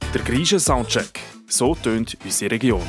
Der Griechen Soundcheck. So tönt unsere Region.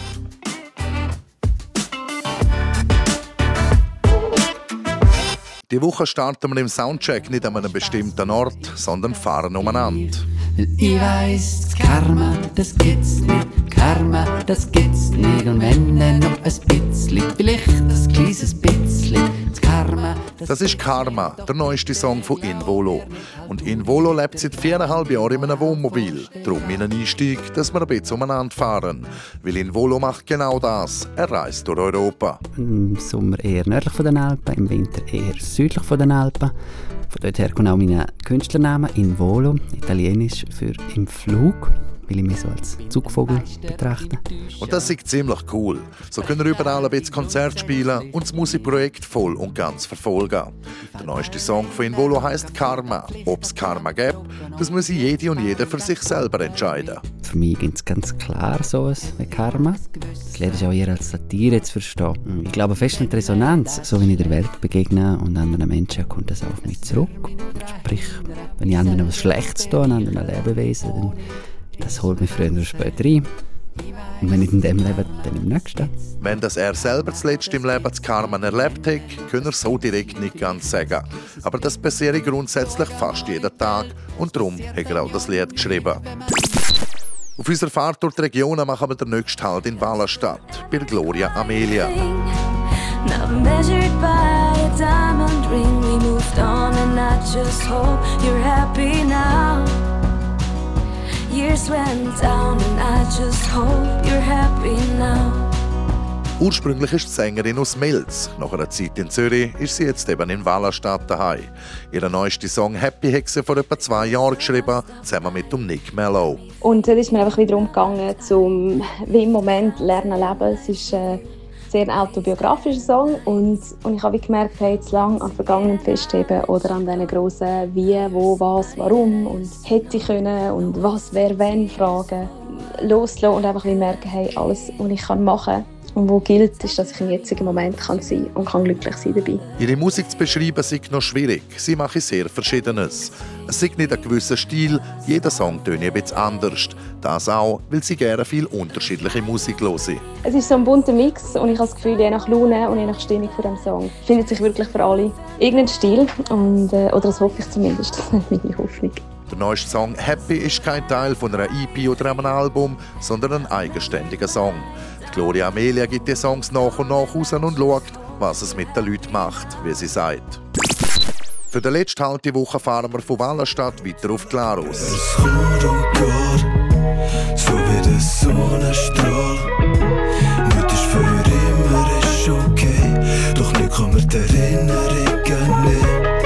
Die Woche starten wir im Soundcheck nicht an einem bestimmten Ort, sondern fahren umeinander. Ich weiss, das Karma, das gibt's nicht. Karma, das gibt's nicht. Und wenn dann noch ein bisschen, vielleicht ein kleines bisschen. Das Karma, Das ist Karma, der neueste Song von Involo. Und Involo lebt seit 4,5 Jahren in einem Wohnmobil. Darum mein Einstieg, dass wir ein bisschen umeinander fahren. Weil Involo macht genau das. Er reist durch Europa. im Sommer eher nördlich von den Alpen, im Winter eher südlich von den Alpen. Von dort her kommt auch mein Künstlername Involo, italienisch für «im Flug», weil ich mich so als Zugvogel betrachte. Und das ist ziemlich cool. So können wir überall ein bisschen Konzert spielen und das Musikprojekt voll und ganz verfolgen. Der neueste Song von Involo heisst «Karma». Ob es Karma gibt, das muss jede und jeder für sich selber entscheiden. Für mich gibt es ganz klar so etwas wie Karma. Das Lied ist auch eher als Satire zu verstehen. Ich glaube fest an die Resonanz, so wie ich der Welt begegne und anderen Menschen, kommt das auf mich zurück. Sprich, wenn ich anderen was Schlechtes tue, an anderen Lebewesen, dann das holt mich früher oder später rein. Und wenn nicht in dem Leben, dann im nächsten. Wenn das er selber das letzte im Leben das Karma erlebt hat, kann er so direkt nicht ganz sagen. Aber das passiert grundsätzlich fast jeden Tag und darum hat er auch das Lied geschrieben. Auf unserer Fahrt durch die Regionen machen wir den nächsten Halt in Wallerstadt, bei Gloria Amelia. Not measured by a diamond ring. We moved on and I just hope you're happy now. Years went down and I just hope you're happy now. Ursprünglich ist die Sängerin aus Milz. Nach einer Zeit in Zürich ist sie jetzt eben in Wallerstadt daheim. Ihren neuesten Song «Happy» hat sie vor etwa 2 Jahren geschrieben, zusammen mit dem Nick Mello. Und es ist mir einfach wieder umgegangen, zum wie im Moment lernen leben. Es ist sehr autobiografischer Song und ich habe gemerkt, hey, zu lange an Vergangenem festheben oder an diesen grossen Wie, Wo, Was, Warum und hätte ich können und was, wer, wenn Fragen loslassen und einfach merken, hey, alles, was ich machen kann und was gilt, ist, dass ich im jetzigen Moment kann sein und kann glücklich sein dabei. Ihre Musik zu beschreiben ist noch schwierig. Sie mache sehr Verschiedenes. Es ist nicht ein gewisser Stil, jeder Song tönt ein bisschen anders. Das auch, weil sie gerne viel unterschiedliche Musik hören. Es ist so ein bunter Mix und ich habe das Gefühl, je nach Laune und je nach Stimmung von dem Song findet sich wirklich für alle irgendein Stil. Und, oder das hoffe ich zumindest, das ist meine Hoffnung. Der neueste Song «Happy» ist kein Teil von einer EP oder einem Album, sondern ein eigenständiger Song. Die Gloria Amelia gibt die Songs nach und nach raus und schaut, was es mit den Leuten macht, wie sie sagt. Für den letzten Halt die Woche fahren wir von Wallerstadt weiter auf Glarus. Es kommt und geht, so wie der Sonnenstrahl. Nichts ist für immer, ist okay, doch nicht kommt die Erinnerung nicht.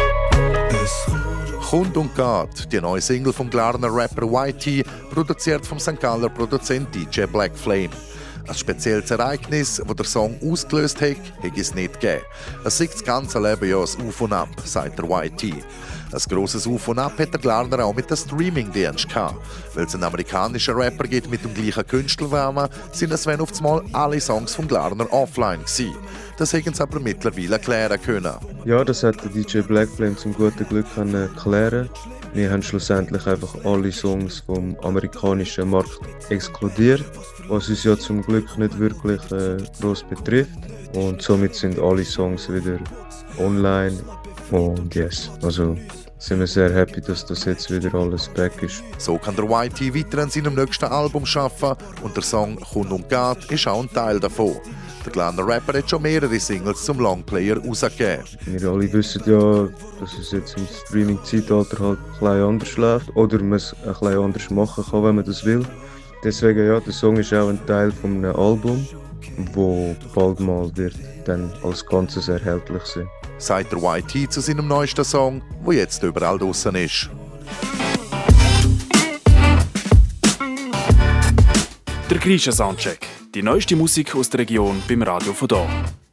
«Kommt und geht», die neue Single vom Glarner Rapper YT, produziert vom St. Galler Produzent DJ Black Flame. Ein spezielles Ereignis, das der Song ausgelöst hat, hätte es nicht gegeben. Es ist das ganze Leben ja ein Auf und Ab, sagt der YT. Ein grosses Auf und Ab hat der Glarner auch mit dem Streaming-Dienst gehabt. Weil es einen amerikanischen Rapper gibt mit dem gleichen Künstlernamen, sind es auf einmal alle Songs vom Glarner offline gewesen. Das hätten sie aber mittlerweile klären können. Ja, das hat der DJ Black Flame zum guten Glück klären. Wir haben schlussendlich einfach alle Songs vom amerikanischen Markt exkludiert, was uns ja zum Glück nicht wirklich gross betrifft. Und somit sind alle Songs wieder online. Und yes, also sind wir sehr happy, dass das jetzt wieder alles back ist. So kann der YT weiter an seinem nächsten Album arbeiten und der Song «Kommt und geht» ist auch ein Teil davon. Der kleine Rapper hat schon mehrere Singles zum Longplayer rausgegeben. Wir alle wissen ja, dass es jetzt im Streaming-Zeitalter halt ein bisschen anders läuft oder man es ein bisschen anders machen kann, wenn man das will. Deswegen ja, der Song ist auch ein Teil von einem Album, wo bald mal wird dann als Ganzes erhältlich sein. Sagt der YT zu seinem neuesten Song, der jetzt überall draussen ist. Der Griechen Soundcheck. Die neueste Musik aus der Region beim Radio von hier.